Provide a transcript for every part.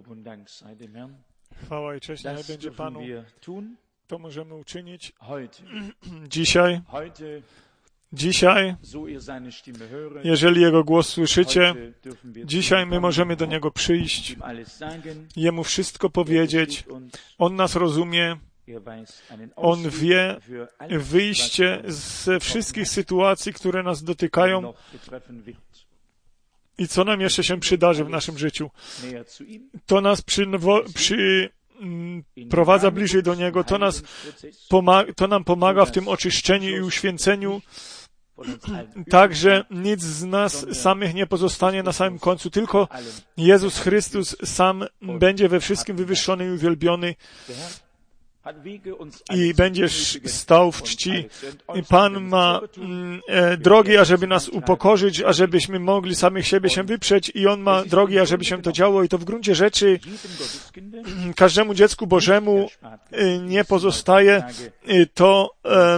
Chwała i cześć niech będzie Panu. To możemy uczynić dzisiaj, jeżeli Jego głos słyszycie, dzisiaj my możemy do Niego przyjść, Jemu wszystko powiedzieć. On nas rozumie, On wie wyjście ze wszystkich sytuacji, które nas dotykają i co nam jeszcze się przydarzy w naszym życiu. To nas prowadza bliżej do Niego, to nam pomaga w tym oczyszczeniu i uświęceniu, tak, że nic z nas samych nie pozostanie na samym końcu, tylko Jezus Chrystus sam będzie we wszystkim wywyższony i uwielbiony i będziesz stał w czci. Pan ma drogi, ażeby nas upokorzyć, ażebyśmy mogli samych siebie się wyprzeć i On ma drogi, ażeby się to działo i to w gruncie rzeczy każdemu dziecku Bożemu nie pozostaje to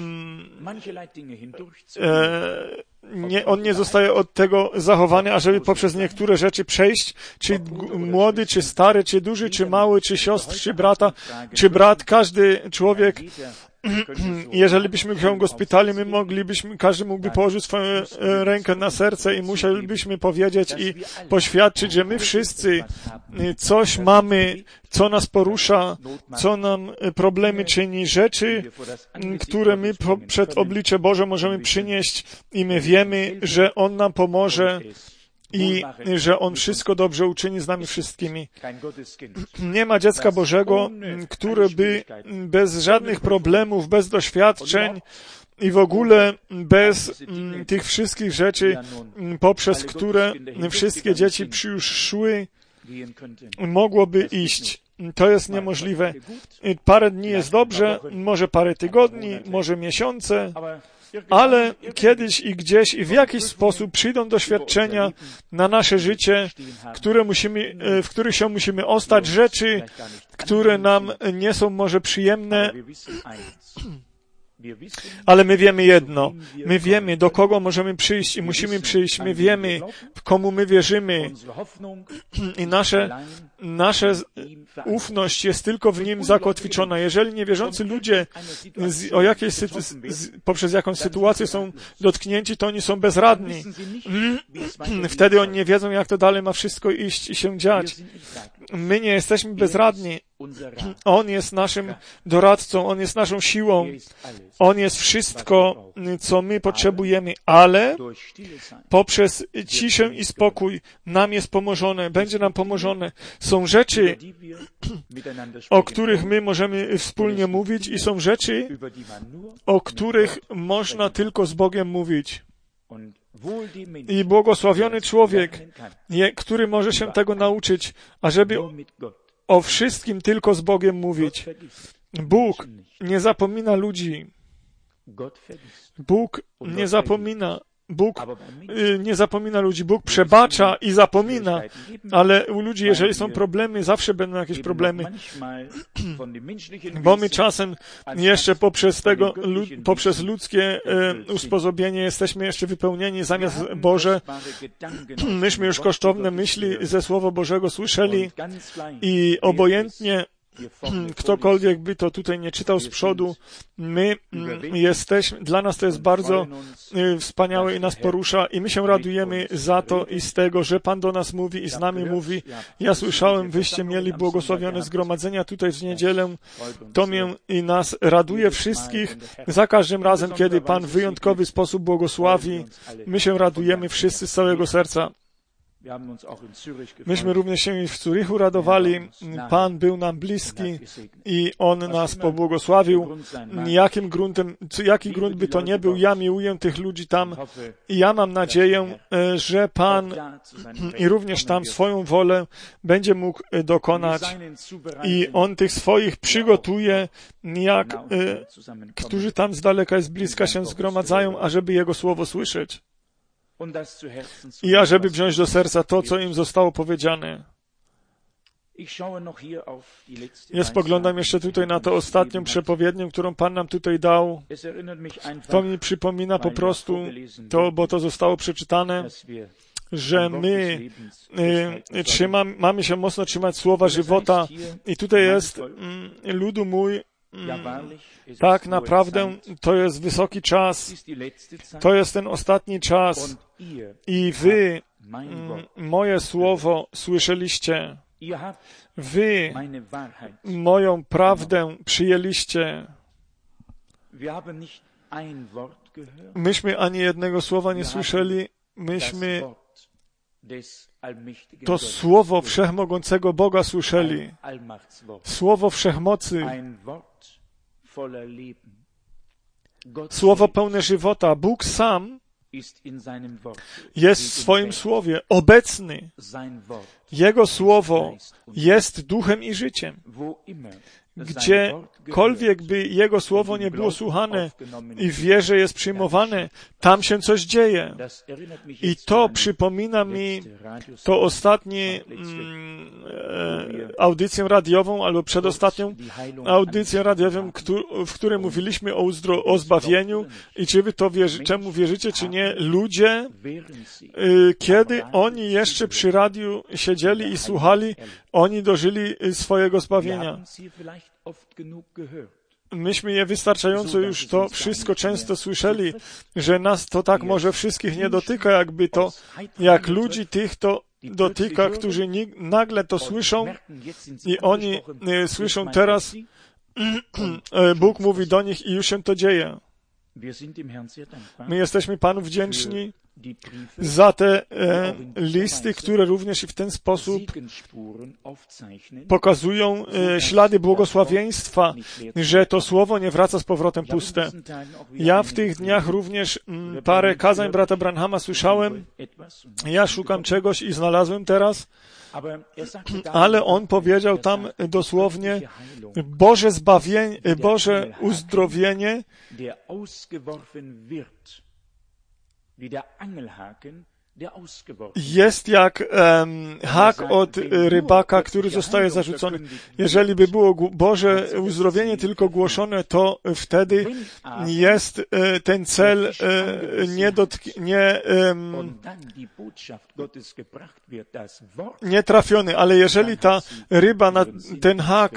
on nie zostaje od tego zachowany, ażeby poprzez niektóre rzeczy przejść, czy młody, czy stary, czy duży, czy mały, czy siostr, czy brata, czy brat, każdy człowiek. Jeżeli byśmy się go spytali, każdy mógłby położyć swoją rękę na serce i musielibyśmy powiedzieć i poświadczyć, że my wszyscy coś mamy, co nas porusza, co nam problemy czyni, rzeczy, które my przed oblicze Boże możemy przynieść i my wiemy, że On nam pomoże i że On wszystko dobrze uczyni z nami wszystkimi. Nie ma dziecka Bożego, które by bez żadnych problemów, bez doświadczeń i w ogóle bez tych wszystkich rzeczy, poprzez które wszystkie dzieci już szły, mogłoby iść. To jest niemożliwe. Parę dni jest dobrze, może parę tygodni, może miesiące, ale kiedyś i gdzieś i w jakiś sposób przyjdą doświadczenia na nasze życie, w których się musimy ostać, rzeczy, które nam nie są może przyjemne, ale my wiemy jedno. My wiemy, do kogo możemy przyjść i musimy przyjść. My wiemy, komu my wierzymy. I nasza ufność jest tylko w Nim zakotwiczona. Jeżeli niewierzący ludzie poprzez jakąś sytuację są dotknięci, to oni są bezradni. Wtedy oni nie wiedzą, jak to dalej ma wszystko iść i się dziać. My nie jesteśmy bezradni. On jest naszym doradcą, On jest naszą siłą. On jest wszystko, co my potrzebujemy, ale poprzez ciszę i spokój nam jest pomożone, będzie nam pomożone. Są rzeczy, o których my możemy wspólnie mówić i są rzeczy, o których można tylko z Bogiem mówić. I błogosławiony człowiek, który może się tego nauczyć, ażeby o wszystkim tylko z Bogiem mówić. Bóg nie zapomina ludzi. Bóg nie zapomina ludzi. Bóg przebacza i zapomina, ale u ludzi, jeżeli są problemy, zawsze będą jakieś problemy. Bo my czasem jeszcze poprzez ludzkie usposobienie jesteśmy jeszcze wypełnieni zamiast Boże. Myśmy już kosztowne myśli ze Słowa Bożego słyszeli i obojętnie ktokolwiek by to tutaj nie czytał z przodu, dla nas to jest bardzo wspaniałe i nas porusza i my się radujemy za to i z tego, że Pan do nas mówi i z nami mówi. Ja słyszałem, wyście mieli błogosławione zgromadzenia tutaj w niedzielę. To mnie i nas raduje wszystkich. Za każdym razem, kiedy Pan w wyjątkowy sposób błogosławi, my się radujemy wszyscy z całego serca. Myśmy również się w Zurychu radowali. Pan był nam bliski i On nas pobłogosławił. Jaki grunt by to nie był, ja miłuję tych ludzi tam i ja mam nadzieję, że Pan i również tam swoją wolę będzie mógł dokonać i On tych swoich przygotuje, którzy tam z daleka i z bliska się zgromadzają, ażeby Jego słowo słyszeć. I ażeby wziąć do serca to, co im zostało powiedziane. Ja spoglądam jeszcze tutaj na to ostatnią przepowiednię, którą Pan nam tutaj dał. To mi przypomina po prostu to, bo to zostało przeczytane, że my mamy się mocno trzymać słowa żywota. I tutaj jest ludu mój, tak naprawdę to jest wysoki czas, to jest ten ostatni czas i wy moje słowo słyszeliście, wy moją prawdę przyjęliście. Myśmy ani jednego słowa nie słyszeli, myśmy to słowo wszechmogącego Boga słyszeli, słowo wszechmocy, słowo pełne żywota. Bóg sam jest w swoim słowie obecny. Jego słowo jest duchem i życiem. Gdziekolwiek by Jego słowo nie było słuchane i w wierze jest przyjmowane, tam się coś dzieje. I to przypomina mi to ostatnie audycję radiową, albo przedostatnią audycję radiową, w której mówiliśmy o zbawieniu i czy wy to czemu wierzycie, czy nie. Ludzie, kiedy oni jeszcze przy radiu siedzieli i słuchali, oni dożyli swojego zbawienia. Myśmy je wystarczająco już to wszystko często słyszeli, że nas to tak może wszystkich nie dotyka, jakby to, jak ludzi tych to dotyka, którzy nagle to słyszą i oni słyszą teraz, Bóg mówi do nich i już się to dzieje. My jesteśmy Panu wdzięczni za te listy, które również i w ten sposób pokazują ślady błogosławieństwa, że to słowo nie wraca z powrotem puste. Ja w tych dniach również parę kazań brata Branhama słyszałem. Ja szukam czegoś i znalazłem teraz, ale on powiedział tam dosłownie Boże zbawienie, Boże uzdrowienie jest jak hak od rybaka, który zostaje zarzucony. Jeżeli by było Boże uzdrowienie tylko głoszone, to wtedy jest ten cel nie trafiony. Ale jeżeli ta ryba na ten hak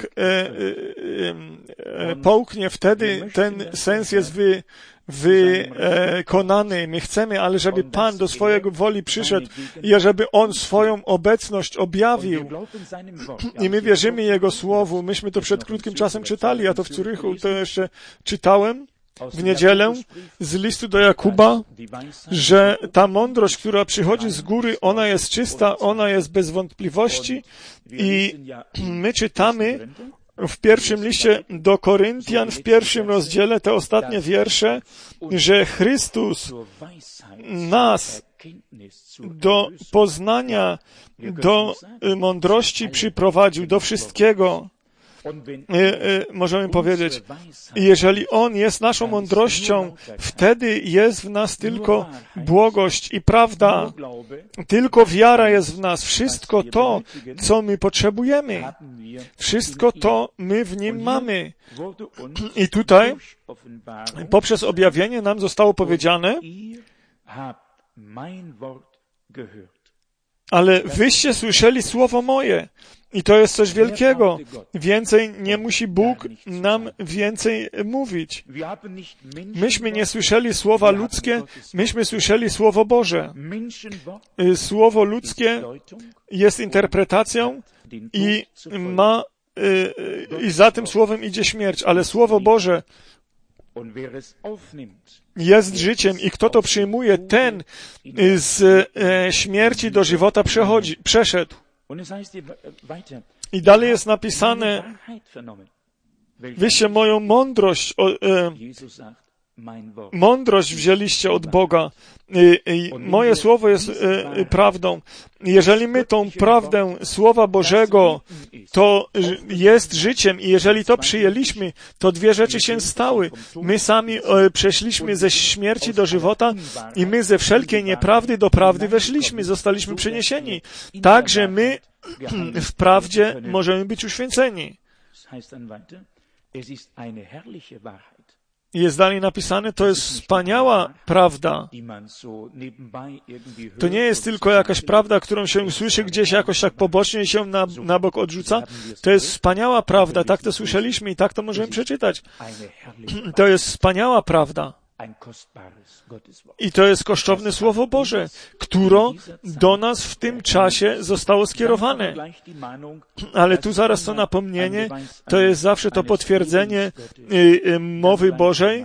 połknie, wtedy ten sens jest wykonany. My chcemy, ale żeby Pan do swojego woli przyszedł i żeby On swoją obecność objawił. I my wierzymy Jego Słowu. Myśmy to przed krótkim czasem czytali, ja to w Zurychu to jeszcze czytałem w niedzielę z listu do Jakuba, że ta mądrość, która przychodzi z góry, ona jest czysta, ona jest bez wątpliwości i my czytamy w pierwszym liście do Koryntian, w 1 rozdziale, te ostatnie wiersze, że Chrystus nas do poznania, do mądrości przyprowadził, do wszystkiego. Możemy powiedzieć, jeżeli On jest naszą mądrością, wtedy jest w nas tylko błogość i prawda. Tylko wiara jest w nas. Wszystko to, co my potrzebujemy. Wszystko to my w Nim mamy. I tutaj poprzez objawienie nam zostało powiedziane, ale wyście słyszeli słowo moje. I to jest coś wielkiego. Więcej nie musi Bóg nam więcej mówić. Myśmy nie słyszeli słowa ludzkie, myśmy słyszeli Słowo Boże. Słowo ludzkie jest interpretacją i za tym słowem idzie śmierć, ale Słowo Boże jest życiem i kto to przyjmuje, ten z śmierci do żywota przeszedł. I dalej jest napisane, wyście moją mądrość wzięliście od Boga. Moje słowo jest prawdą. Jeżeli my tą prawdę Słowa Bożego, to jest życiem i jeżeli to przyjęliśmy, to dwie rzeczy się stały. My sami przeszliśmy ze śmierci do żywota i my ze wszelkiej nieprawdy do prawdy weszliśmy, zostaliśmy przeniesieni. Także my w prawdzie możemy być uświęceni. jest dalej napisane, to jest wspaniała prawda. To nie jest tylko jakaś prawda, którą się usłyszy gdzieś jakoś tak pobocznie i się na bok odrzuca. To jest wspaniała prawda, tak to słyszeliśmy i tak to możemy przeczytać. To jest wspaniała prawda. I to jest kosztowne Słowo Boże, które do nas w tym czasie zostało skierowane. Ale tu zaraz to napomnienie, to jest zawsze to potwierdzenie mowy Bożej.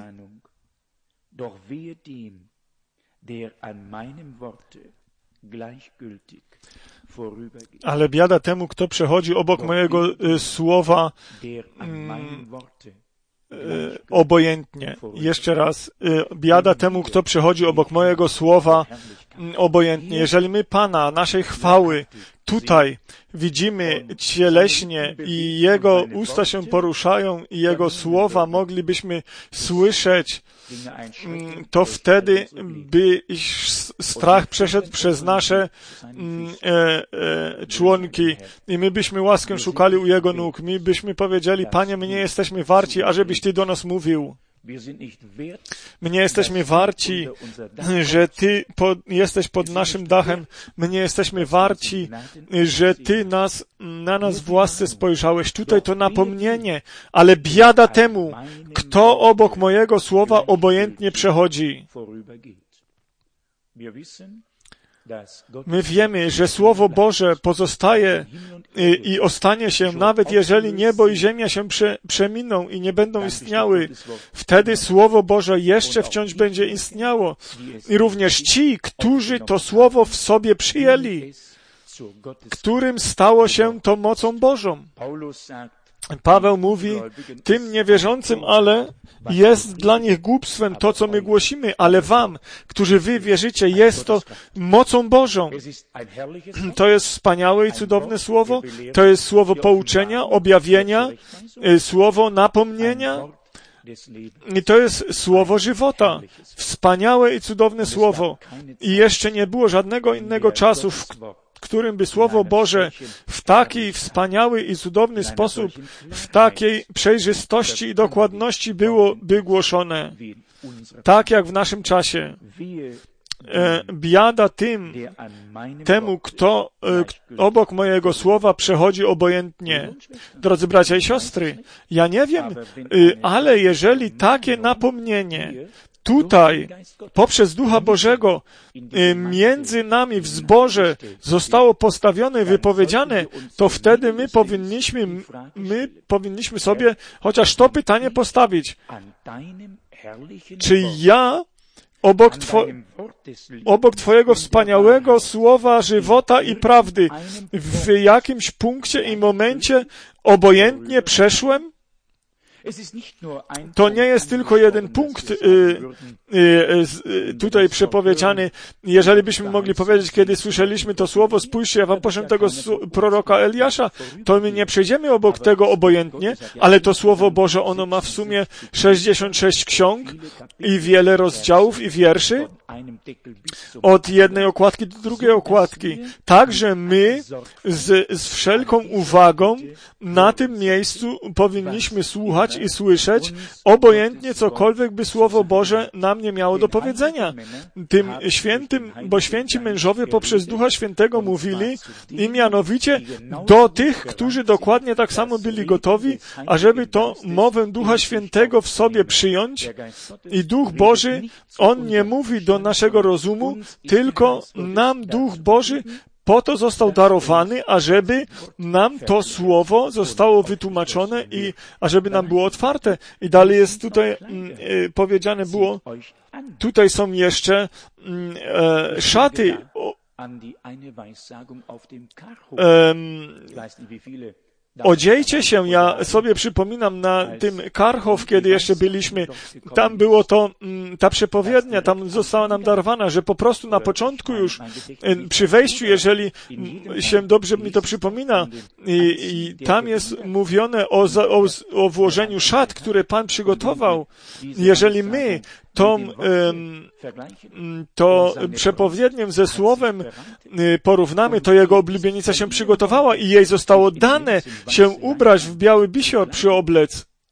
Ale biada temu, kto przechodzi obok mojego słowa obojętnie. Jeszcze raz, biada temu, kto przechodzi obok mojego słowa obojętnie. Jeżeli my Pana, naszej chwały tutaj widzimy cieleśnie i Jego usta się poruszają i Jego słowa moglibyśmy słyszeć, to wtedy by strach przeszedł przez nasze członki i my byśmy łaskę szukali u Jego nóg. My byśmy powiedzieli, Panie, my nie jesteśmy warci, ażebyś Ty do nas mówił. My nie jesteśmy warci, że Ty jesteś pod naszym dachem. My nie jesteśmy warci, że Ty na nas w łasce spojrzałeś. Tutaj to napomnienie, ale biada temu, kto obok mojego słowa obojętnie przechodzi. My wiemy, że Słowo Boże pozostaje i ostanie się, nawet jeżeli niebo i ziemia się przeminą i nie będą istniały. Wtedy Słowo Boże jeszcze wciąż będzie istniało. I również ci, którzy to Słowo w sobie przyjęli, którym stało się to mocą Bożą. Paweł mówi, tym niewierzącym, ale jest dla nich głupstwem to, co my głosimy, ale wam, którzy wy wierzycie, jest to mocą Bożą. To jest wspaniałe i cudowne słowo. To jest słowo pouczenia, objawienia, słowo napomnienia. I to jest słowo żywota. Wspaniałe i cudowne słowo. I jeszcze nie było żadnego innego czasu, w którym by Słowo Boże w taki wspaniały i cudowny sposób, w takiej przejrzystości i dokładności byłoby głoszone. Tak jak w naszym czasie. Biada temu, kto obok mojego słowa przechodzi obojętnie. Drodzy bracia i siostry, ja nie wiem, ale jeżeli takie napomnienie tutaj, poprzez Ducha Bożego, między nami w zborze zostało postawione, wypowiedziane, to wtedy my powinniśmy sobie chociaż to pytanie postawić. Czy ja obok Twojego wspaniałego słowa żywota i prawdy w jakimś punkcie i momencie obojętnie przeszłem? To nie jest tylko jeden punkt tutaj przepowiedziany. Jeżeli byśmy mogli powiedzieć, kiedy słyszeliśmy to słowo, spójrzcie, ja wam poszedłem tego proroka Eliasza, to my nie przejdziemy obok tego obojętnie, ale to Słowo Boże, ono ma w sumie 66 ksiąg i wiele rozdziałów i wierszy, od jednej okładki do drugiej okładki. Także my z wszelką uwagą na tym miejscu powinniśmy słuchać i słyszeć, obojętnie cokolwiek by Słowo Boże nam nie miało do powiedzenia. Tym świętym, bo święci mężowie poprzez Ducha Świętego mówili i mianowicie do tych, którzy dokładnie tak samo byli gotowi, ażeby to mowę Ducha Świętego w sobie przyjąć. I Duch Boży, On nie mówi do naszego rozumu, tylko nam Duch Boży po to został darowany, ażeby nam to słowo zostało wytłumaczone i ażeby nam było otwarte. I dalej jest tutaj powiedziane było, tutaj są jeszcze szaty. Odziejcie się, ja sobie przypominam na tym Karchow, kiedy jeszcze byliśmy, tam było to, ta przepowiednia, tam została nam darowana, że po prostu na początku już, przy wejściu, jeżeli się dobrze mi to przypomina, i tam jest mówione o włożeniu szat, które Pan przygotował. Jeżeli my to przepowiedniem ze słowem porównamy, to jego oblubienica się przygotowała i jej zostało dane się ubrać w biały bisior przyoblec.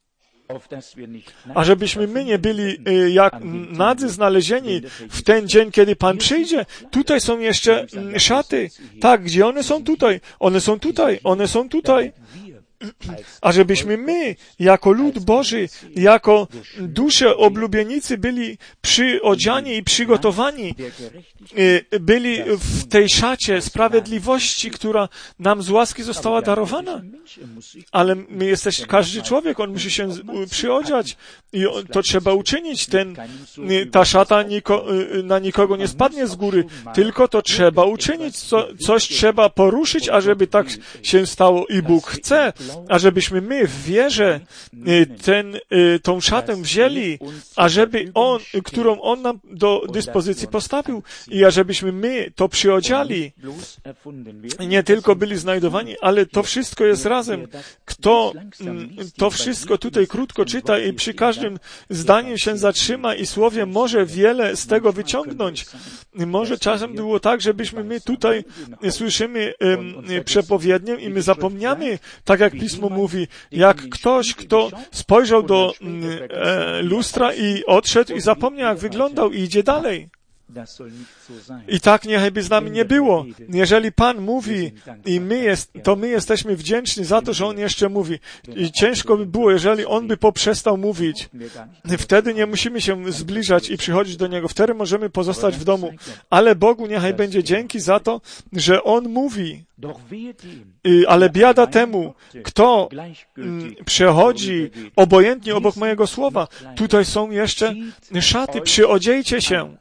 A żebyśmy my nie byli jak nadzy znalezieni w ten dzień, kiedy Pan przyjdzie. Tutaj są jeszcze szaty. Tak, gdzie one są tutaj? One są tutaj, one są tutaj. A żebyśmy my, jako lud Boży, jako dusze oblubienicy byli przyodziani i przygotowani, byli w tej szacie sprawiedliwości, która nam z łaski została darowana. Ale my jesteśmy, każdy człowiek, on musi się przyodziać i to trzeba uczynić. Ta szata na nikogo nie spadnie z góry, tylko to trzeba uczynić. Coś trzeba poruszyć, ażeby tak się stało i Bóg chce, ażebyśmy my w wierze tą szatę wzięli, ażeby którą On nam do dyspozycji postawił i ażebyśmy my to przyodziali. Nie tylko byli znajdowani, ale to wszystko jest razem. Kto to wszystko tutaj krótko czyta i przy każdym zdaniu się zatrzyma i słowie może wiele z tego wyciągnąć. Może czasem było tak, żebyśmy my tutaj słyszymy przepowiednię i my zapomniamy, tak jak Pismo mówi, jak ktoś, kto spojrzał do lustra i odszedł i zapomniał, jak wyglądał i idzie dalej. I tak niechaj z nami nie było. Jeżeli Pan mówi i my jesteśmy wdzięczni za to, że On jeszcze mówi. I ciężko by było, jeżeli On by poprzestał mówić. Wtedy nie musimy się zbliżać i przychodzić do Niego. Wtedy możemy pozostać w domu. Ale Bogu niechaj będzie dzięki za to, że On mówi. Ale biada temu, kto przechodzi obojętnie obok mojego słowa. Tutaj są jeszcze szaty. Przyodziejcie się.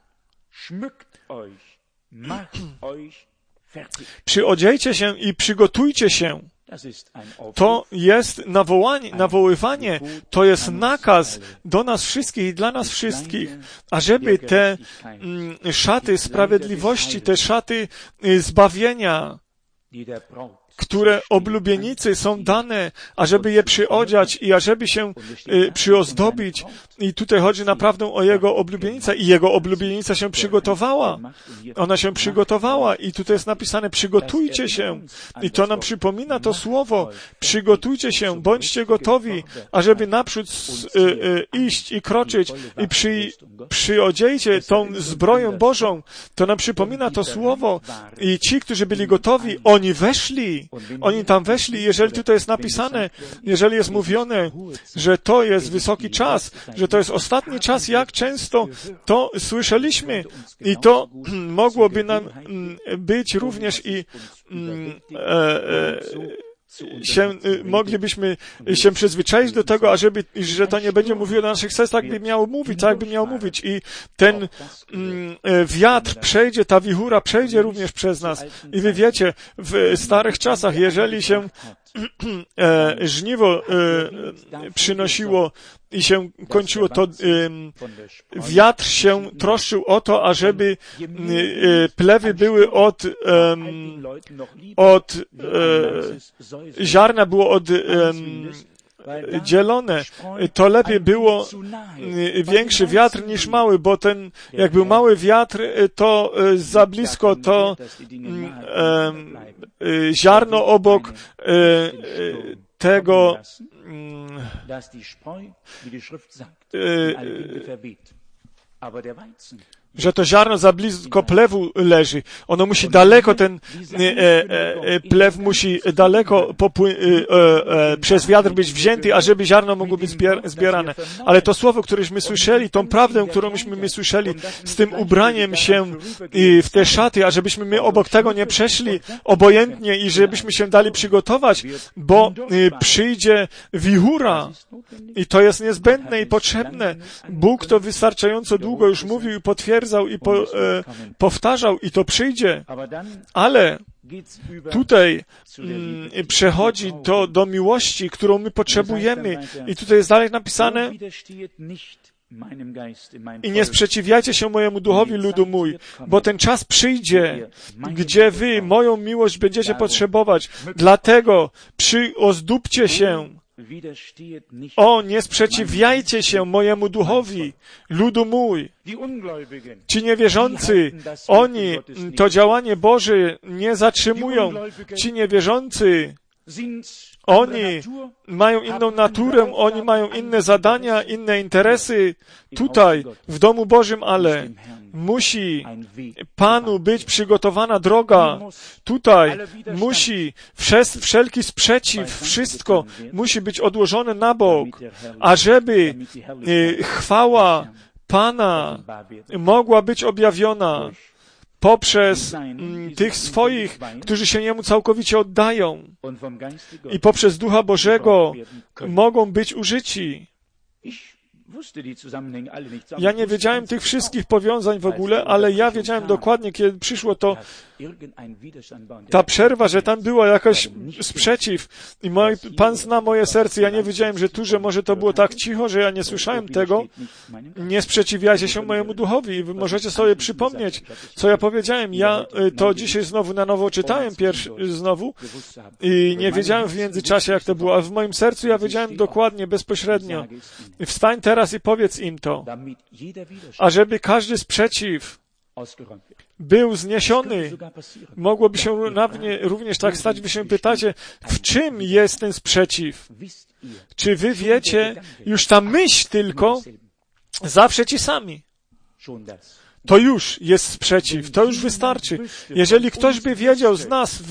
Przyodziejcie się i przygotujcie się. To jest nawoływanie, to jest nakaz do nas wszystkich i dla nas wszystkich, ażeby te szaty sprawiedliwości, te szaty zbawienia, które oblubienicy są dane, ażeby je przyodziać i ażeby się przyozdobić. I tutaj chodzi naprawdę o Jego oblubienicę. I Jego oblubienica się przygotowała. Ona się przygotowała i tutaj jest napisane, przygotujcie się. I to nam przypomina to słowo. Przygotujcie się, bądźcie gotowi, ażeby naprzód iść i kroczyć i przyodziejcie tą zbroję Bożą. To nam przypomina to słowo. I ci, którzy byli gotowi, oni weszli. Oni tam weszli. Jeżeli tutaj jest napisane, jeżeli jest mówione, że to jest wysoki czas, że to jest ostatni czas, jak często to słyszeliśmy. I to mogłoby nam być również i moglibyśmy się przyzwyczaić do tego, że to nie będzie mówiło do naszych serc, tak by miało mówić, tak by miało mówić. I ten wiatr przejdzie, ta wichura przejdzie również przez nas. I wy wiecie, w starych czasach, jeżeli się żniwo przynosiło i się kończyło, to wiatr się troszczył o to, ażeby plewy były od ziarna było oddzielone. To lepiej było większy wiatr niż mały, bo jak był mały wiatr, to za blisko to ziarno obok tego że to ziarno za blisko plewu leży. Ono musi daleko, plew musi daleko przez wiatr być wzięty, ażeby ziarno mogło być zbierane. Ale to słowo, któreśmy słyszeli, tą prawdę, którą my słyszeli, z tym ubraniem się w te szaty, ażebyśmy my obok tego nie przeszli obojętnie i żebyśmy się dali przygotować, bo przyjdzie wichura i to jest niezbędne i potrzebne. Bóg to wystarczająco długo już mówił i potwierdzał i powtarzał i to przyjdzie. Ale tutaj przechodzi to do miłości, którą my potrzebujemy. I tutaj jest dalej napisane: i nie sprzeciwiajcie się mojemu duchowi, ludu mój, bo ten czas przyjdzie, gdzie wy moją miłość będziecie potrzebować. Dlatego przyozdóbcie się. Nie sprzeciwiajcie się mojemu duchowi, ludu mój. Ci niewierzący, oni to działanie Boże nie zatrzymują. Ci niewierzący, Oni mają inną naturę, oni mają inne zadania, inne interesy tutaj, w domu Bożym, ale musi Panu być przygotowana droga. Tutaj musi wszelki sprzeciw, wszystko musi być odłożone na bok, ażeby chwała Pana mogła być objawiona poprzez tych swoich, którzy się Jemu całkowicie oddają i poprzez Ducha Bożego mogą być użyci. Ja nie wiedziałem tych wszystkich powiązań w ogóle, ale ja wiedziałem dokładnie, kiedy przyszło ta przerwa, że tam była jakaś sprzeciw i Pan zna moje serce. Ja nie wiedziałem, że może to było tak cicho, że ja nie słyszałem tego. Nie sprzeciwiajcie się mojemu duchowi i wy możecie sobie przypomnieć, co ja powiedziałem. Ja to dzisiaj znowu na nowo czytałem znowu i nie wiedziałem w międzyczasie, jak to było, a w moim sercu ja wiedziałem dokładnie, bezpośrednio. Wstań teraz i powiedz im to, ażeby każdy sprzeciw był zniesiony. Mogłoby się również tak stać, wy się pytacie, w czym jest ten sprzeciw? Czy wy wiecie, już ta myśl tylko, zawsze ci sami. To już jest sprzeciw, to już wystarczy. Jeżeli ktoś by wiedział z nas,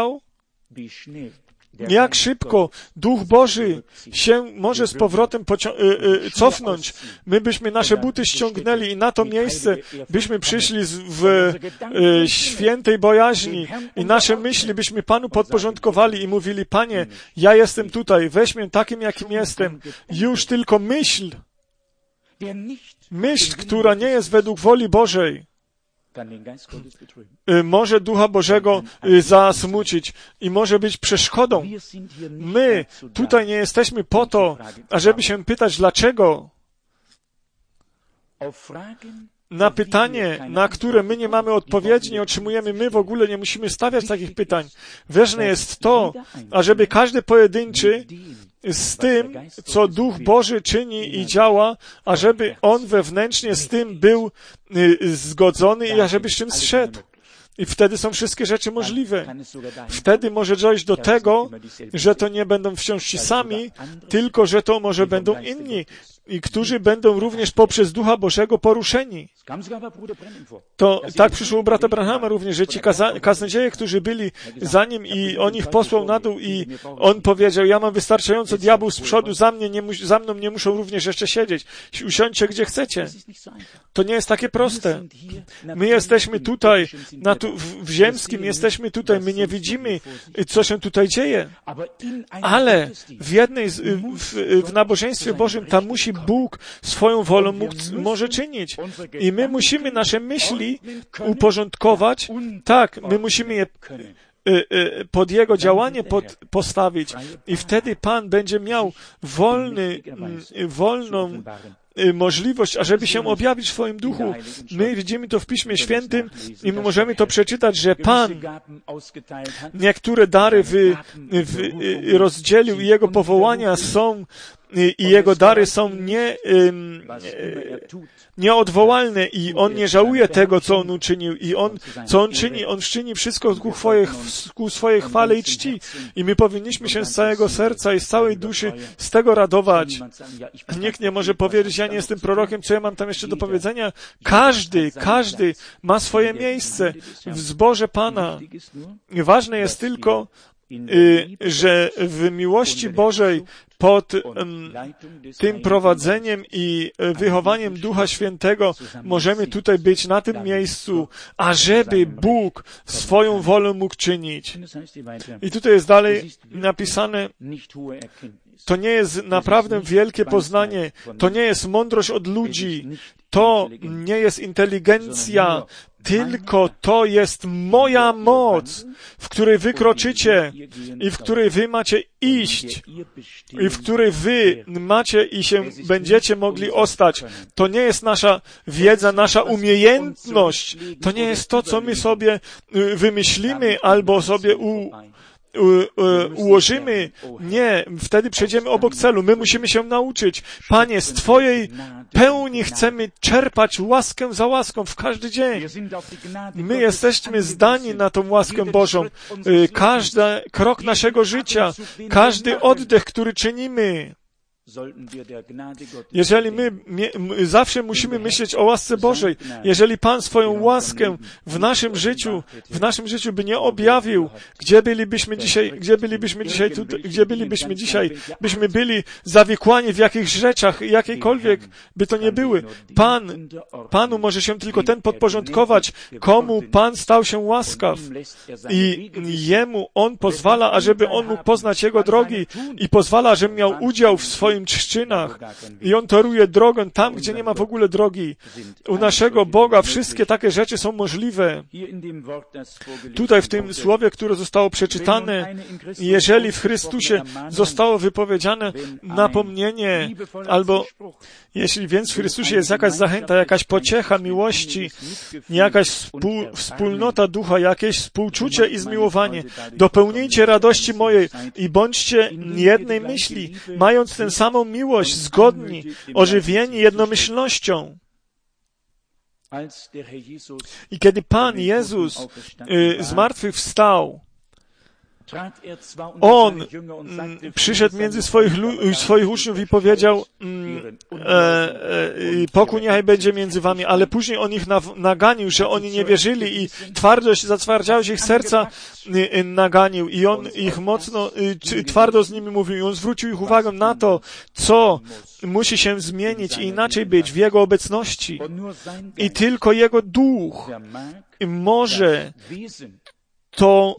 jak szybko Duch Boży się może z powrotem cofnąć. My byśmy nasze buty ściągnęli i na to miejsce byśmy przyszli w świętej bojaźni i nasze myśli byśmy Panu podporządkowali i mówili, Panie, ja jestem tutaj, weź mnie takim, jakim jestem. Już tylko myśl, która nie jest według woli Bożej, może Ducha Bożego zasmucić i może być przeszkodą. My tutaj nie jesteśmy po to, ażeby się pytać, dlaczego. Na pytanie, na które my nie mamy odpowiedzi, nie otrzymujemy, my w ogóle nie musimy stawiać takich pytań. Ważne jest to, ażeby każdy pojedynczy z tym, co Duch Boży czyni i działa, ażeby on wewnętrznie z tym był zgodzony i ażeby z czym zszedł. I wtedy są wszystkie rzeczy możliwe. Wtedy może dojść do tego, że to nie będą wciąż ci sami, tylko że to może będą inni, i którzy będą również poprzez Ducha Bożego poruszeni. To tak przyszło u brata Branhama również, że ci kaznodzieje, którzy byli za nim i on ich posłał na dół i on powiedział, ja mam wystarczająco diabłów z przodu, za mną nie muszą również jeszcze siedzieć. Usiądźcie gdzie chcecie. To nie jest takie proste. My jesteśmy tutaj, w ziemskim jesteśmy tutaj, my nie widzimy, co się tutaj dzieje. Ale w nabożeństwie Bożym tam musi Bóg swoją wolą może czynić. I my musimy nasze myśli uporządkować. Tak, my musimy je pod Jego działanie postawić. I wtedy Pan będzie miał wolną możliwość, ażeby się objawić w swoim duchu. My widzimy to w Piśmie Świętym i my możemy to przeczytać, że Pan niektóre dary rozdzielił i Jego powołania są i Jego dary są nieodwołalne i On nie żałuje tego, co On uczynił i co On czyni, On czyni wszystko ku swojej chwale i czci i my powinniśmy się z całego serca i z całej duszy z tego radować. Nikt nie może powiedzieć, ja nie jestem prorokiem, co ja mam tam jeszcze do powiedzenia. Każdy ma swoje miejsce w zborze Pana. Ważne jest tylko, że w miłości Bożej pod tym prowadzeniem i wychowaniem Ducha Świętego możemy tutaj być na tym miejscu, ażeby Bóg swoją wolę mógł czynić. I tutaj jest dalej napisane, to nie jest naprawdę wielkie poznanie, to nie jest mądrość od ludzi, to nie jest inteligencja, tylko to jest moja moc, w której wy kroczycie i w której wy macie iść i w której wy macie i się będziecie mogli ostać. To nie jest nasza wiedza, nasza umiejętność. To nie jest to, co my sobie wymyślimy albo sobie ułożymy, nie, wtedy przejdziemy obok celu. My musimy się nauczyć. Panie, z Twojej pełni chcemy czerpać łaskę za łaską w każdy dzień. My jesteśmy zdani na tą łaskę Bożą. Każdy krok naszego życia, każdy oddech, który czynimy, jeżeli my zawsze musimy myśleć o łasce Bożej, jeżeli Pan swoją łaskę w naszym życiu by nie objawił, gdzie bylibyśmy dzisiaj, byśmy byli zawikłani w jakichś rzeczach, jakiejkolwiek by to nie były. Panu może się tylko ten podporządkować, komu Pan stał się łaskaw i Jemu On pozwala, ażeby on mógł poznać Jego drogi i pozwala, żeby miał udział w swoim czczynach. I On toruje drogę tam, gdzie nie ma w ogóle drogi. U naszego Boga wszystkie takie rzeczy są możliwe. Tutaj w tym słowie, które zostało przeczytane, jeżeli w Chrystusie zostało wypowiedziane napomnienie, albo jeśli więc w Chrystusie jest jakaś zachęta, jakaś pociecha miłości, jakaś wspólnota ducha, jakieś współczucie i zmiłowanie, dopełnijcie radości mojej i bądźcie jednej myśli, mając tę samą miłość, zgodni, ożywieni jednomyślnością. I kiedy Pan Jezus zmartwychwstał, On przyszedł między swoich uczniów i powiedział, pokój niechaj będzie między wami, ale później On ich naganił, że oni nie wierzyli i zatwardziałość ich serca naganił i On ich mocno, twardo z nimi mówił i On zwrócił ich uwagę na to, co musi się zmienić i inaczej być w Jego obecności. I tylko Jego Duch może to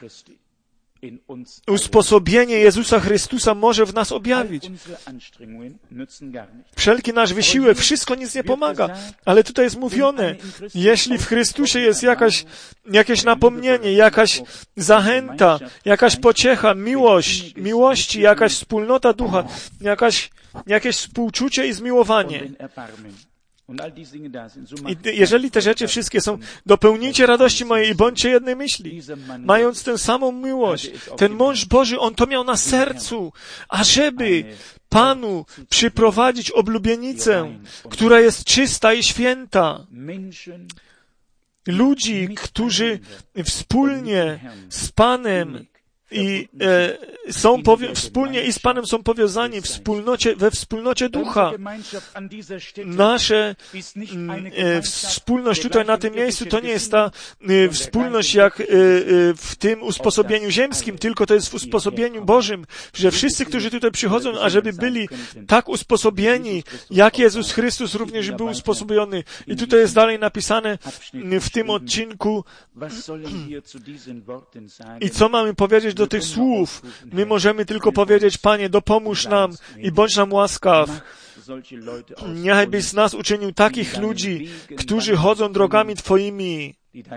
usposobienie Jezusa Chrystusa może w nas objawić. Wszelki nasz wysiłek, wszystko nic nie pomaga. Ale tutaj jest mówione, jeśli w Chrystusie jest jakieś napomnienie, jakaś zachęta, jakaś pociecha, miłości, jakaś wspólnota ducha, jakieś współczucie i zmiłowanie. I jeżeli te rzeczy wszystkie są, dopełnijcie radości mojej i bądźcie jednej myśli, mając tę samą miłość. Ten mąż Boży, on to miał na sercu, ażeby Panu przyprowadzić oblubienicę, która jest czysta i święta. Ludzi, którzy wspólnie z Panem wspólnie i z Panem są powiązani we wspólnocie ducha. Nasza wspólność tutaj na tym miejscu to nie jest ta wspólność jak w tym usposobieniu ziemskim, tylko to jest w usposobieniu Bożym, że wszyscy, którzy tutaj przychodzą, ażeby byli tak usposobieni, jak Jezus Chrystus również był usposobiony. I tutaj jest dalej napisane w tym odcinku, i co mamy powiedzieć do tych słów? My możemy tylko powiedzieć, Panie, dopomóż nam i bądź nam łaskaw. Niechaj byś z nas uczynił takich ludzi, którzy chodzą drogami Twoimi,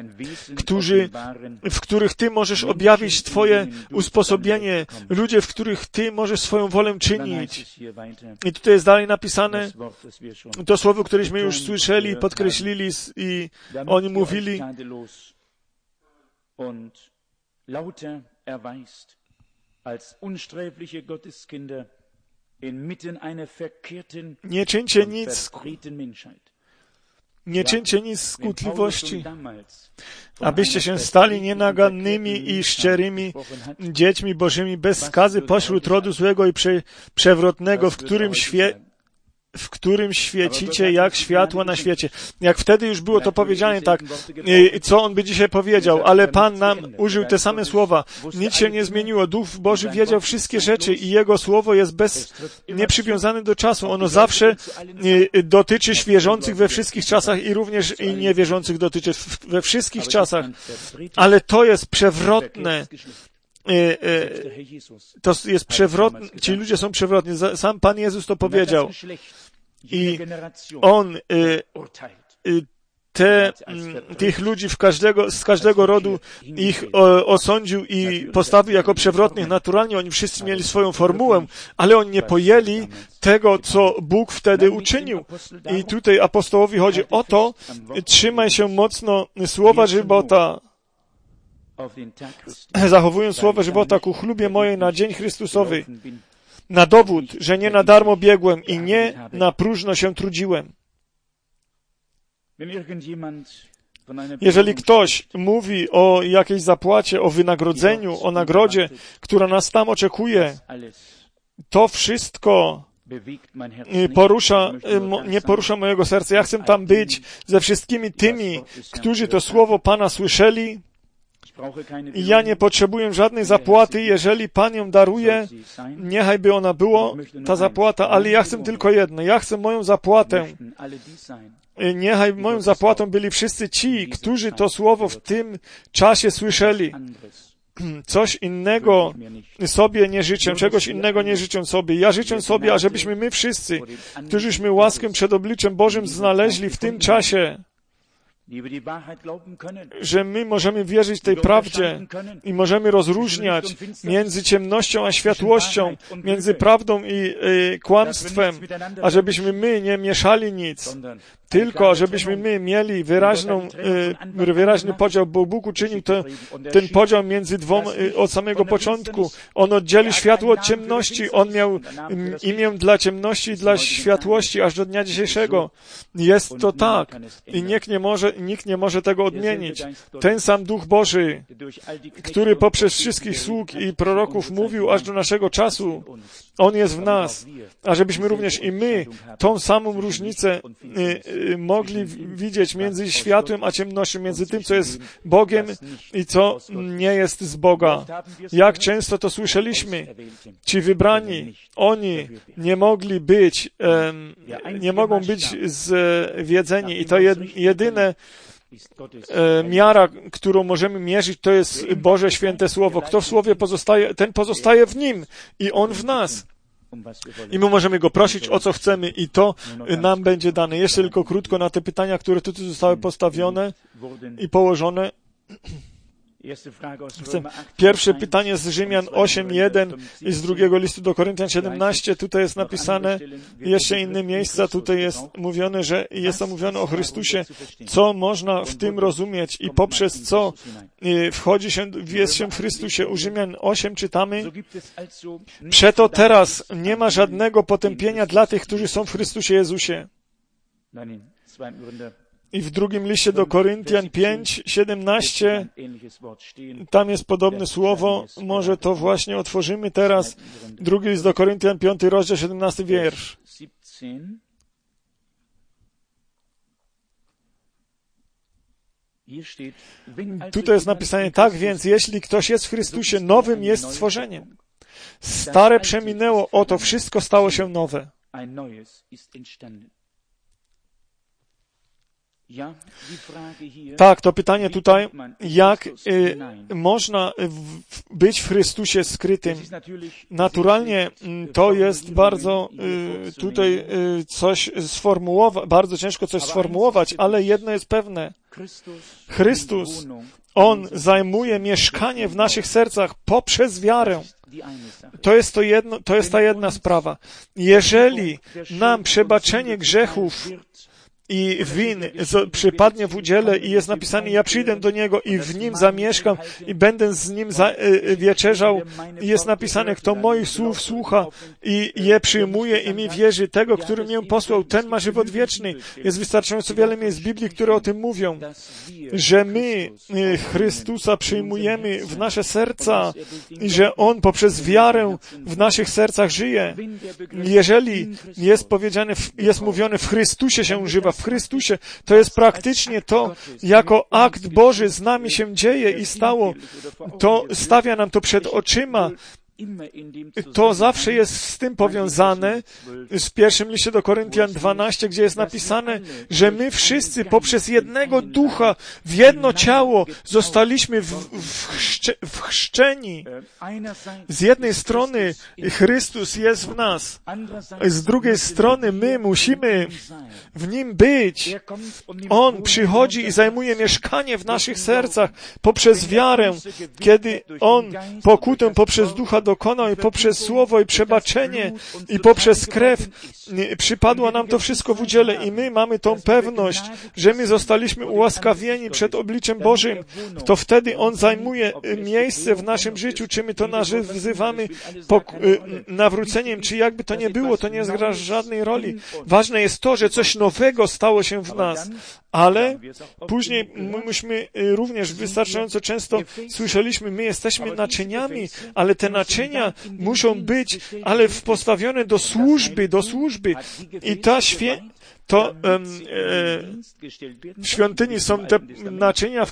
w których Ty możesz objawić Twoje usposobienie, ludzie, w których Ty możesz swoją wolę czynić. I tutaj jest dalej napisane to słowo, któreśmy już słyszeli, podkreślili i oni mówili, erweist als unsträfliche Gotteskinder inmitten einer verkehrten und verdrehten Menschheit. Nie czyńcie nic z kłótliwości, abyście się stali nienagannymi i szczerymi dziećmi Bożymi bez skazy pośród rodu złego i przewrotnego, w którym świecicie jak światło na świecie. Jak wtedy już było to powiedziane tak, co on by dzisiaj powiedział, ale Pan nam użył te same słowa. Nic się nie zmieniło. Duch Boży wiedział wszystkie rzeczy i Jego słowo jest nieprzywiązane do czasu. Ono zawsze dotyczy wierzących we wszystkich czasach i również i niewierzących dotyczy we wszystkich czasach. Ale to jest przewrotne. To jest przewrotne. Ci ludzie są przewrotni. Sam Pan Jezus to powiedział. I On tych ludzi z każdego rodu ich osądził i postawił jako przewrotnych. Naturalnie oni wszyscy mieli swoją formułę, ale oni nie pojęli tego, co Bóg wtedy uczynił. I tutaj apostołowi chodzi o to, trzymaj się mocno słowa żywota. zachowując słowo żywota ku chlubie mojej na dzień Chrystusowy, na dowód, że nie na darmo biegłem i nie na próżno się trudziłem. Jeżeli ktoś mówi o jakiejś zapłacie, o wynagrodzeniu, o nagrodzie, która nas tam oczekuje, to wszystko nie porusza mojego serca. Ja chcę tam być ze wszystkimi tymi, którzy to słowo Pana słyszeli. I ja nie potrzebuję żadnej zapłaty. Jeżeli Pan ją daruje, niechaj by ona była, ta zapłata, ale ja chcę tylko jedno. Ja chcę moją zapłatę. Niechaj moją zapłatą byli wszyscy ci, którzy to słowo w tym czasie słyszeli. Coś innego sobie nie życzę, czegoś innego nie życzę sobie. Ja życzę sobie, ażebyśmy my wszyscy, którzyśmy łaskę przed obliczem Bożym znaleźli w tym czasie, że my możemy wierzyć tej prawdzie i możemy rozróżniać między ciemnością a światłością, między prawdą i kłamstwem, ażebyśmy my nie mieszali nic, tylko żebyśmy my mieli wyraźny podział, bo Bóg uczynił ten podział między dwoma od samego początku. On oddzielił światło od ciemności, On miał imię dla ciemności i dla światłości aż do dnia dzisiejszego. Jest to tak i nikt nie może tego odmienić. Ten sam Duch Boży, który poprzez wszystkich sług i proroków mówił aż do naszego czasu, On jest w nas, ażebyśmy również i my tą samą różnicę mogli widzieć między światłem a ciemnością, między tym, co jest Bogiem i co nie jest z Boga. Jak często to słyszeliśmy. Ci wybrani, oni nie mogli być, nie mogą być zwiedzeni i to jedyne miara, którą możemy mierzyć, to jest Boże Święte Słowo. Kto w Słowie pozostaje, ten pozostaje w Nim i On w nas. I my możemy Go prosić o co chcemy i to nam będzie dane. Jeszcze tylko krótko na te pytania, które tutaj zostały postawione i położone. Pierwsze pytanie z Rzymian 8:1 i z drugiego listu do Koryntian 17. Tutaj jest napisane, jeszcze inne miejsca, tutaj jest mówione, że jest to mówione o Chrystusie, co można w tym rozumieć i poprzez co jest się w Chrystusie. U Rzymian 8 czytamy, przeto teraz nie ma żadnego potępienia dla tych, którzy są w Chrystusie Jezusie. I w drugim liście do Koryntian 5:17 tam jest podobne słowo. Może to właśnie otworzymy teraz. Drugi list do Koryntian, 5 rozdział, 17 wiersz. Tutaj jest napisane tak, więc jeśli ktoś jest w Chrystusie, nowym jest stworzeniem. Stare przeminęło, oto wszystko stało się nowe. Tak, to pytanie tutaj, jak można być w Chrystusie skrytym? Naturalnie to jest bardzo tutaj coś sformułować, bardzo ciężko coś sformułować, ale jedno jest pewne. Chrystus, On zajmuje mieszkanie w naszych sercach poprzez wiarę. To jest ta jedna sprawa. Jeżeli nam przebaczenie grzechów i win przypadnie w udziale i jest napisane, ja przyjdę do Niego i w Nim zamieszkam i będę z Nim wieczerzał. I jest napisane, kto moich słów słucha i je przyjmuje i mi wierzy, tego, który mnie posłał, ten ma żywot wieczny. Jest wystarczająco wiele miejsc w Biblii, które o tym mówią, że my Chrystusa przyjmujemy w nasze serca i że On poprzez wiarę w naszych sercach żyje. Jeżeli jest mówione w Chrystusie się używa, w Chrystusie, to jest praktycznie to, jako akt Boży z nami się dzieje i stało. To stawia nam to przed oczyma. To zawsze jest z tym powiązane z pierwszym liście do Koryntian 12, gdzie jest napisane, że my wszyscy poprzez jednego ducha w jedno ciało zostaliśmy wchrzczeni. Z jednej strony Chrystus jest w nas, z drugiej strony my musimy w Nim być. On przychodzi i zajmuje mieszkanie w naszych sercach poprzez wiarę, kiedy On pokutę poprzez Ducha dokonał i poprzez słowo i przebaczenie i poprzez krew przypadło nam to wszystko w udziale i my mamy tą pewność, że my zostaliśmy ułaskawieni przed obliczem Bożym, to wtedy On zajmuje miejsce w naszym życiu, czy my to nazywamy nawróceniem, czy jakby to nie było, to nie gra żadnej roli. Ważne jest to, że coś nowego stało się w nas, ale później myśmy również wystarczająco często słyszeliśmy, my jesteśmy naczyniami, ale te naczynia muszą być, ale postawione do służby. I w świątyni są te naczynia, z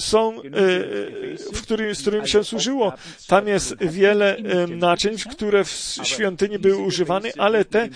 którym się służyło. Tam jest wiele naczyń, które w świątyni były używane, ale te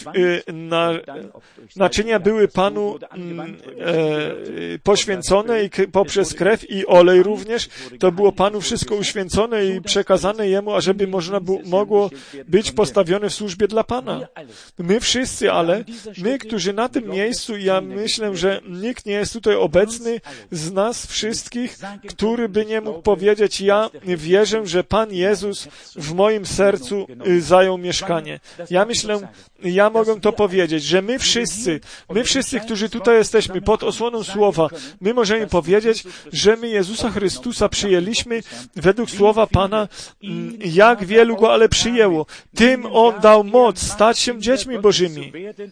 naczynia były Panu poświęcone i poprzez krew i olej również. To było Panu wszystko uświęcone i przekazane Jemu, ażeby mogło być postawione w służbie dla Pana. My wszyscy, ale my, którzy na tym miejscu, ja myślę, że nikt nie jest tutaj obecny z nas wszystkich, który by nie mógł powiedzieć, ja wierzę, że Pan Jezus w moim sercu zajął mieszkanie. Ja myślę, ja mogę to powiedzieć, że my wszyscy, którzy tutaj jesteśmy pod osłoną Słowa, my możemy powiedzieć, że my Jezusa Chrystusa przyjęliśmy według Słowa Pana, jak wielu Go ale przyjęło. Tym On dał moc stać się dziećmi Bożymi.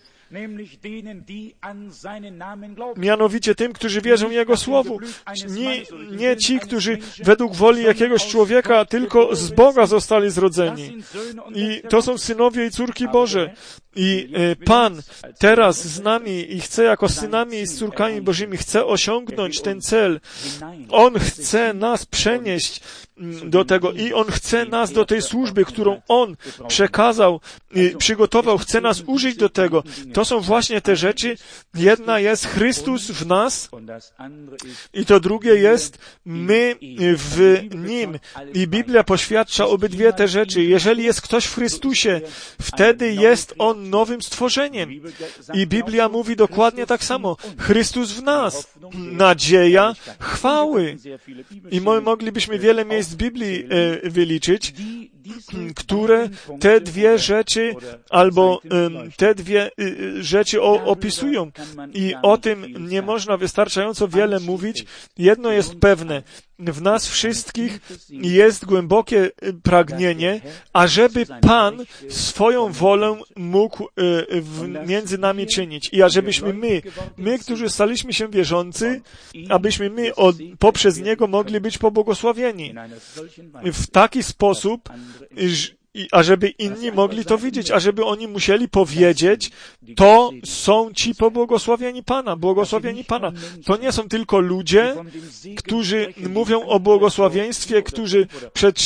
Mianowicie tym, którzy wierzą Jego Słowu. Nie ci, którzy według woli jakiegoś człowieka, tylko z Boga zostali zrodzeni. I to są synowie i córki Boże. I Pan teraz z nami i chce jako synami i z córkami Bożymi, chce osiągnąć ten cel. On chce nas przenieść do tego i On chce nas do tej służby, którą On przekazał, przygotował, chce nas użyć do tego. To są właśnie te rzeczy. Jedna jest Chrystus w nas i to drugie jest my w Nim. I Biblia poświadcza obydwie te rzeczy. Jeżeli jest ktoś w Chrystusie, wtedy jest on nowym stworzeniem. I Biblia mówi dokładnie tak samo. Chrystus w nas. Nadzieja chwały. I moglibyśmy wiele miejsc w Biblii wyliczyć, które te dwie rzeczy albo te dwie rzeczy opisują. I o tym nie można wystarczająco wiele mówić. Jedno jest pewne. W nas wszystkich jest głębokie pragnienie, ażeby Pan swoją wolę mógł między nami czynić. I ażebyśmy my, którzy staliśmy się wierzący, abyśmy my poprzez Niego mogli być pobłogosławieni. W taki sposób, ażeby inni mogli to widzieć, ażeby oni musieli powiedzieć, to są ci pobłogosławieni Pana, błogosławieni Pana. To nie są tylko ludzie, którzy mówią o błogosławieństwie, którzy przed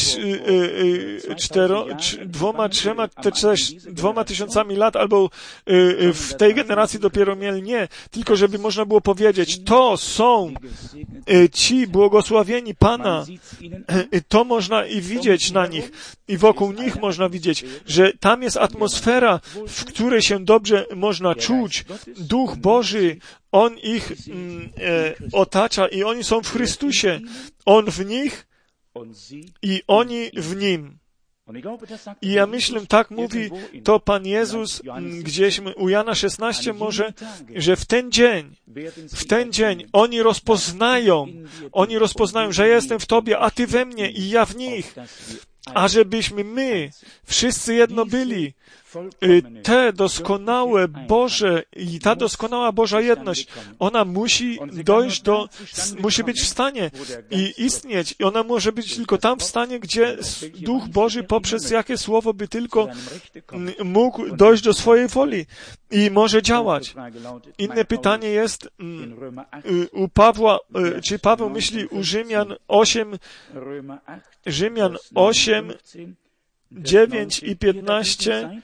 2,000 lat albo w tej generacji dopiero mieli. Nie, tylko żeby można było powiedzieć, to są ci błogosławieni Pana. To można i widzieć na nich i wokół nich można widzieć, że tam jest atmosfera, w której się dobrze można czuć. Duch Boży, On ich otacza i oni są w Chrystusie. On w nich i oni w Nim. I ja myślę, tak mówi to Pan Jezus gdzieś u Jana 16 może, że w ten dzień oni rozpoznają, że ja jestem w Tobie, a Ty we mnie i ja w nich. Ażebyśmy my wszyscy jedno byli. Te doskonałe Boże i ta doskonała Boża jedność, ona musi musi być w stanie i istnieć. I ona może być tylko tam w stanie, gdzie Duch Boży poprzez jakie słowo by tylko mógł dojść do swojej woli i może działać. Inne pytanie jest u Pawła, czy Paweł myśli u Rzymian 8, 9 i 15,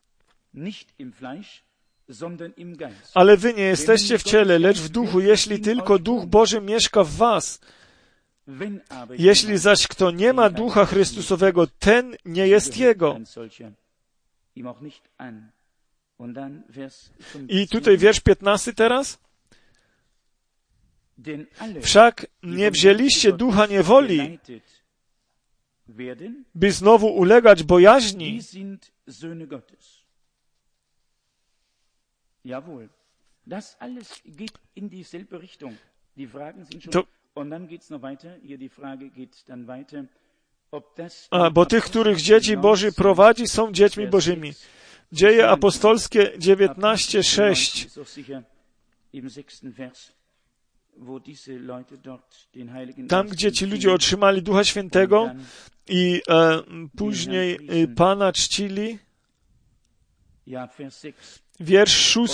ale wy nie jesteście w ciele, lecz w duchu, jeśli tylko Duch Boży mieszka w was. Jeśli zaś kto nie ma Ducha Chrystusowego, ten nie jest Jego. I tutaj wiersz 15 teraz. Wszak nie wzięliście ducha niewoli, by znowu ulegać bojaźni. Die sind Söhne Gottes. Jawohl. Das alles geht in dieselbe Richtung. Die Fragen sind schon. Und dann geht's noch weiter. Hier die Frage geht dann weiter. Bo tych, których dzieci Boży prowadzi, są dziećmi Bożymi. Dzieje apostolskie 19:6. Tam, gdzie ci ludzie otrzymali Ducha Świętego i później Pana czcili. Wiersz 6.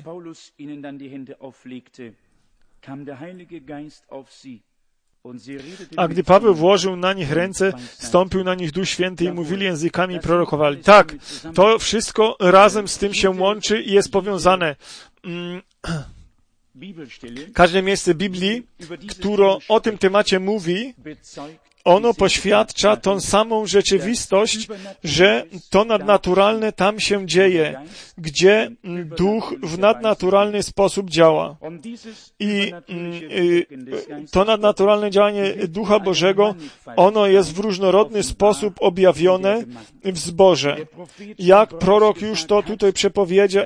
A gdy Paweł włożył na nich ręce, stąpił na nich Duch Święty i mówili językami i prorokowali. Tak, to wszystko razem z tym się łączy i jest powiązane. Każde miejsce Biblii, które o tym temacie mówi, ono poświadcza tą samą rzeczywistość, że to nadnaturalne tam się dzieje, gdzie Duch w nadnaturalny sposób działa. I to nadnaturalne działanie Ducha Bożego, ono jest w różnorodny sposób objawione w zborze. Jak prorok już to tutaj przepowiedział,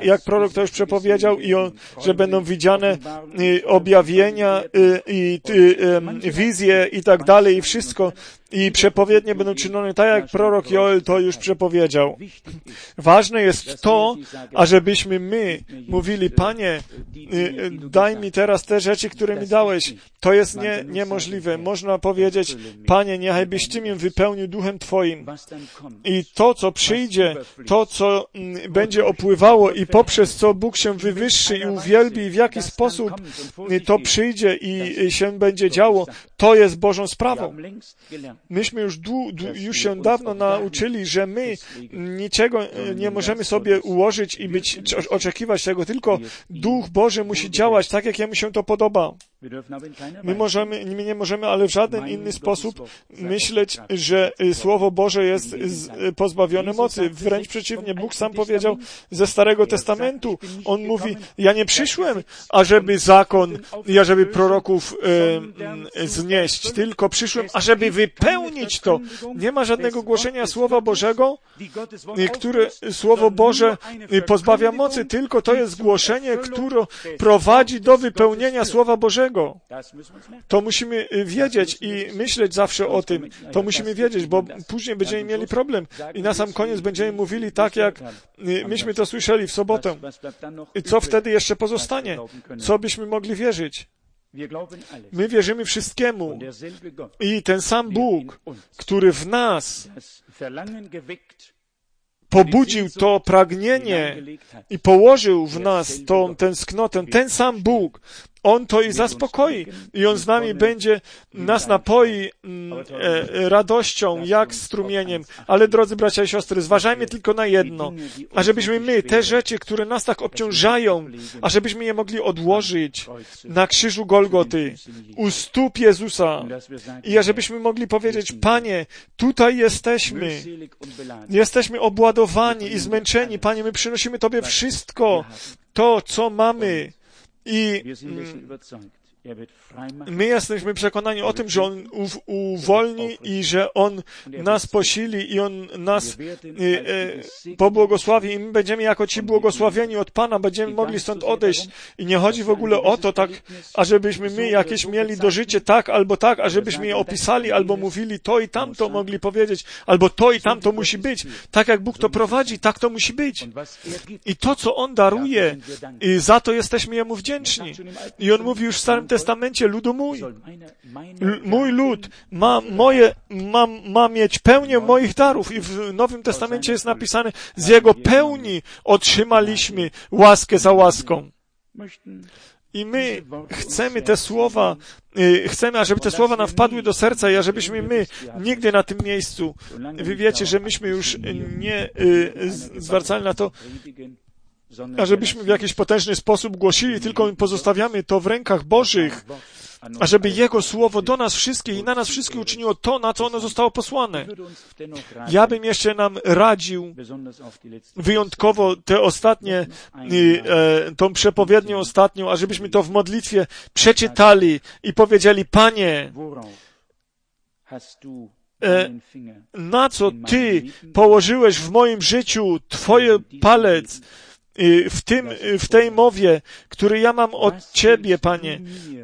że będą widziane objawienia i wizje i tak dalej i wszystko. I przepowiednie będą czynione tak, jak prorok Joel to już przepowiedział. Ważne jest to, ażebyśmy my mówili, Panie, daj mi teraz te rzeczy, które mi dałeś. To jest niemożliwe. Można powiedzieć, Panie, niechaj byś Ty mnie wypełnił Duchem Twoim. I to, co przyjdzie, to, co będzie opływało i poprzez co Bóg się wywyższy i uwielbi, w jaki sposób to przyjdzie i się będzie działo, to jest Bożą sprawą. Myśmy już się dawno nauczyli, że my niczego nie możemy sobie ułożyć i oczekiwać tego, tylko Duch Boży musi działać tak, jak Jemu się to podoba. My nie możemy, ale w żaden inny sposób myśleć, że Słowo Boże jest pozbawione mocy. Wręcz przeciwnie, Bóg sam powiedział ze Starego Testamentu. On mówi, ja nie przyszłem, ażeby zakon i ażeby proroków znieść, tylko przyszłem, ażeby wypełnić to. Nie ma żadnego głoszenia Słowa Bożego, które Słowo Boże pozbawia mocy, tylko to jest głoszenie, które prowadzi do wypełnienia Słowa Bożego. To musimy wiedzieć i myśleć zawsze o tym. To musimy wiedzieć, bo później będziemy mieli problem i na sam koniec będziemy mówili tak, jak myśmy to słyszeli w sobotę. I co wtedy jeszcze pozostanie? Co byśmy mogli wierzyć? My wierzymy wszystkiemu i ten sam Bóg, który w nas pobudził to pragnienie i położył w nas tą tęsknotę, ten sam Bóg, On to i zaspokoi i On z nami będzie, nas napoi radością, jak strumieniem. Ale drodzy bracia i siostry, zważajmy tylko na jedno, ażebyśmy my te rzeczy, które nas tak obciążają, ażebyśmy je mogli odłożyć na krzyżu Golgoty, u stóp Jezusa i ażebyśmy mogli powiedzieć, Panie, tutaj jesteśmy obładowani i zmęczeni, Panie, my przynosimy Tobie wszystko to, co mamy. I my jesteśmy przekonani o tym, że On uwolni i że On nas posili i On nas pobłogosławi i my będziemy jako ci błogosławieni od Pana, będziemy mogli stąd odejść. I nie chodzi w ogóle o to tak, ażebyśmy my jakieś mieli dożycie tak, ażebyśmy je opisali, albo mówili to i tamto mogli powiedzieć, albo to i tamto musi być. Tak jak Bóg to prowadzi, tak to musi być. I to, co On daruje, za to jesteśmy Jemu wdzięczni. I On mówi już w Starym Testamencie, ludu mój lud ma mieć pełnię moich darów i w Nowym Testamencie jest napisane, z Jego pełni otrzymaliśmy łaskę za łaską. I my chcemy te słowa, ażeby te słowa nam wpadły do serca i ażebyśmy my nigdy na tym miejscu, wy wiecie, że myśmy już nie zwracali na to, ażebyśmy w jakiś potężny sposób głosili, tylko pozostawiamy to w rękach Bożych, ażeby Jego Słowo do nas wszystkich i na nas wszystkich uczyniło to, na co ono zostało posłane. Ja bym jeszcze nam radził wyjątkowo te ostatnie, tą przepowiednią ostatnią, ażebyśmy to w modlitwie przeczytali i powiedzieli, Panie, na co Ty położyłeś w moim życiu Twój palec, w tej mowie, który ja mam od Ciebie, Panie.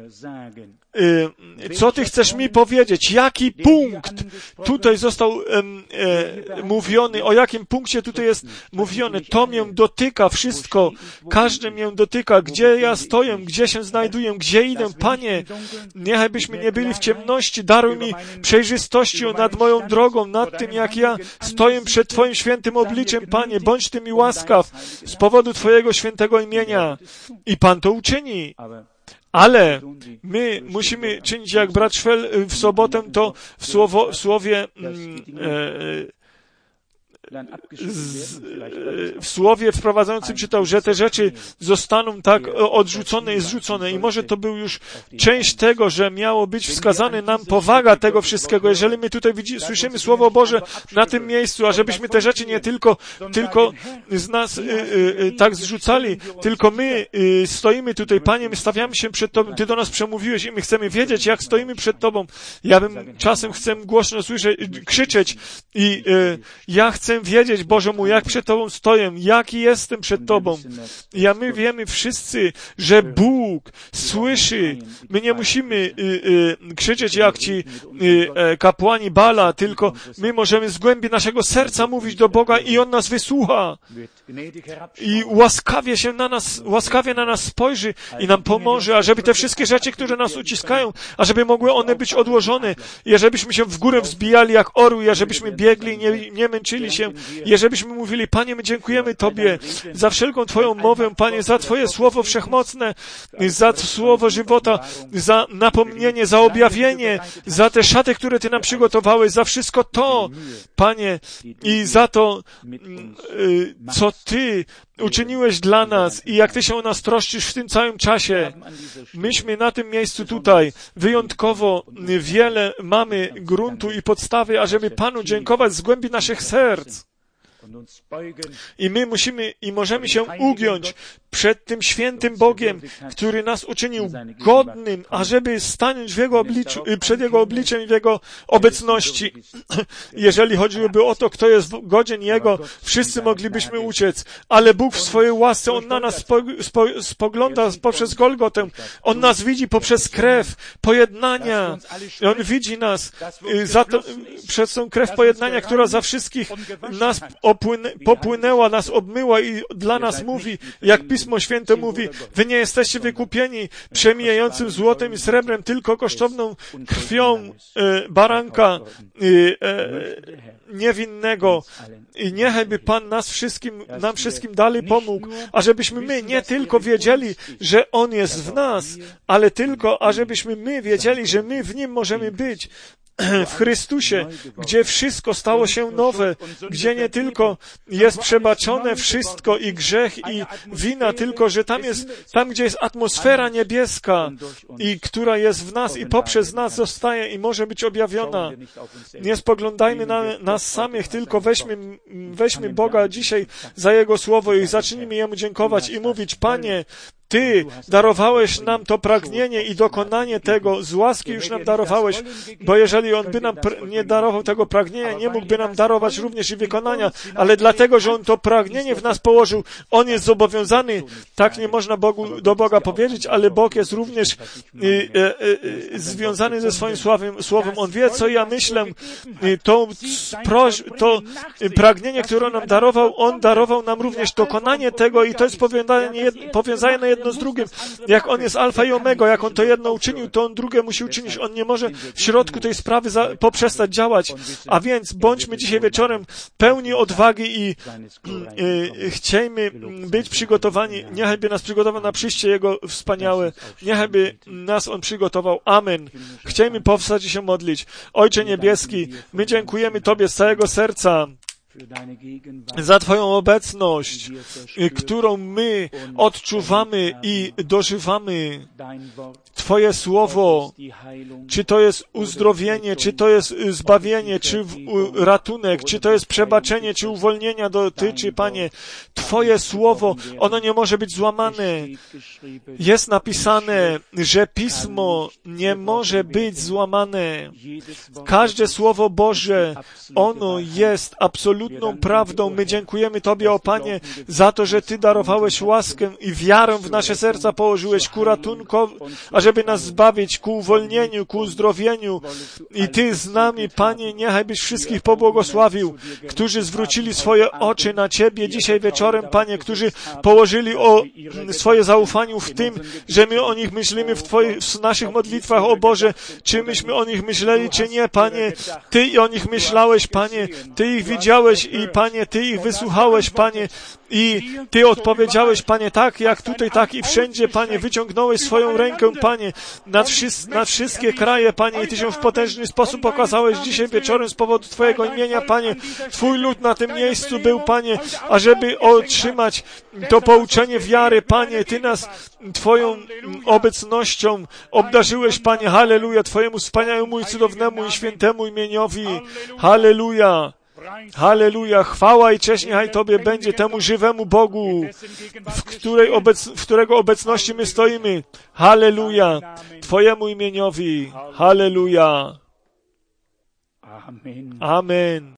Co Ty chcesz mi powiedzieć? Jaki punkt tutaj został mówiony? O jakim punkcie tutaj jest mówione? To mnie dotyka wszystko. Każdy mnie dotyka. Gdzie ja stoję? Gdzie się znajduję? Gdzie idę? Panie, niechbyśmy nie byli w ciemności. Daruj mi przejrzystości nad moją drogą, nad tym, jak ja stoję przed Twoim świętym obliczem, Panie. Bądź Ty mi łaskaw z powodu Twojego świętego imienia. I Pan to uczyni. Ale my musimy czynić jak brat Szwel w sobotę, to w słowie wprowadzającym czytał, że te rzeczy zostaną tak odrzucone i zrzucone. I może to był już część tego, że miało być wskazane nam powaga tego wszystkiego. Jeżeli my tutaj słyszymy Słowo Boże na tym miejscu, a żebyśmy te rzeczy nie tylko z nas tak zrzucali, tylko my stoimy tutaj, Panie, my stawiamy się przed Tobą, Ty do nas przemówiłeś i my chcemy wiedzieć, jak stoimy przed Tobą. Ja bym czasem chcę głośno krzyczeć i ja chcę wiedzieć, Boże mój, jak przed Tobą stoję, jaki jestem przed Tobą. My wiemy wszyscy, że Bóg słyszy. My nie musimy krzyczeć jak ci kapłani Bala, tylko my możemy z głębi naszego serca mówić do Boga i On nas wysłucha. I łaskawie na nas spojrzy i nam pomoże, ażeby te wszystkie rzeczy, które nas uciskają, ażeby mogły one być odłożone, i żebyśmy się w górę wzbijali jak orły, i żebyśmy biegli i nie męczyli się, i żebyśmy mówili, Panie, my dziękujemy Tobie za wszelką Twoją mowę, Panie, za Twoje słowo wszechmocne, za słowo żywota, za napomnienie, za objawienie, za te szaty, które Ty nam przygotowałeś, za wszystko to, Panie, i za to, co Ty uczyniłeś dla nas i jak Ty się o nas troszczysz w tym całym czasie. Myśmy na tym miejscu tutaj wyjątkowo wiele mamy gruntu i podstawy, ażeby Panu dziękować z głębi naszych serc. I my możemy się ugiąć przed tym świętym Bogiem, który nas uczynił godnym, ażeby stanąć w Jego obliczu, przed Jego obliczem i w Jego obecności. Jeżeli chodziłoby o to, kto jest godzien Jego, wszyscy moglibyśmy uciec, ale Bóg w swojej łasce, On na nas spogląda poprzez Golgotę. On nas widzi poprzez krew pojednania. I On widzi nas przez tą krew pojednania, która za wszystkich nas popłynęła, nas obmyła i dla nas mówi, jak Pismo Święte mówi, wy nie jesteście wykupieni przemijającym złotem i srebrem, tylko kosztowną krwią baranka niewinnego. I niechajby Pan nam wszystkim dalej pomógł, ażebyśmy my nie tylko wiedzieli, że On jest w nas, ale tylko, ażebyśmy my wiedzieli, że my w Nim możemy być. W Chrystusie, gdzie wszystko stało się nowe, gdzie nie tylko jest przebaczone wszystko i grzech i wina, tylko że tam gdzie jest atmosfera niebieska i która jest w nas i poprzez nas zostaje i może być objawiona. Nie spoglądajmy na nas samych, tylko weźmy Boga dzisiaj za Jego słowo i zacznijmy Jemu dziękować i mówić, Panie, Ty darowałeś nam to pragnienie i dokonanie tego, z łaski już nam darowałeś, bo jeżeli On by nam nie darował tego pragnienia, nie mógłby nam darować również i wykonania, ale dlatego, że On to pragnienie w nas położył, On jest zobowiązany, tak nie można do Boga powiedzieć, ale Bóg jest również związany ze swoim słowem. On wie, co ja myślę, to pragnienie, które On nam darował, On darował nam również dokonanie tego i to jest powiązane na jedno z drugim. Jak On jest alfa i omega, jak On to jedno uczynił, to On drugie musi uczynić. On nie może w środku tej sprawy poprzestać działać. A więc bądźmy dzisiaj wieczorem pełni odwagi i chciejmy być przygotowani. Niechajby nas przygotował na przyjście Jego wspaniałe. Niechajby nas On przygotował. Amen. Chciejmy powstać i się modlić. Ojcze Niebieski, my dziękujemy Tobie z całego serca za Twoją obecność, którą my odczuwamy i dożywamy. Twoje Słowo, czy to jest uzdrowienie, czy to jest zbawienie, czy ratunek, czy to jest przebaczenie, czy uwolnienia dotyczy, Panie. Twoje Słowo, ono nie może być złamane. Jest napisane, że Pismo nie może być złamane. Każde Słowo Boże, ono jest absolutną prawdą. My dziękujemy Tobie, o Panie, za to, że Ty darowałeś łaskę i wiarę w nasze serca położyłeś ku ratunkowi, ażeby nas zbawić, ku uwolnieniu, ku uzdrowieniu. I Ty z nami, Panie, niechaj byś wszystkich pobłogosławił, którzy zwrócili swoje oczy na Ciebie dzisiaj wieczorem, Panie, którzy położyli swoje zaufanie w tym, że my o nich myślimy w naszych modlitwach, o Boże, czy myśmy o nich myśleli, czy nie, Panie. Ty o nich myślałeś, Panie, Ty ich widziałeś i, Panie, Ty ich wysłuchałeś, Panie, i Ty odpowiedziałeś, Panie, tak jak tutaj, tak i wszędzie, Panie, wyciągnąłeś swoją rękę, Panie, nad wszystkie kraje, Panie, i Ty się w potężny sposób okazałeś dzisiaj wieczorem z powodu Twojego imienia, Panie. Twój lud na tym miejscu był, Panie, ażeby otrzymać to pouczenie wiary, Panie. Ty nas Twoją obecnością obdarzyłeś, Panie. Halleluja, Twojemu wspaniałemu i cudownemu i świętemu imieniowi. Halleluja. Halleluja, chwała i cześć niechaj Tobie będzie, temu żywemu Bogu, w którego obecności my stoimy. Halleluja, Twojemu imieniowi. Halleluja. Amen.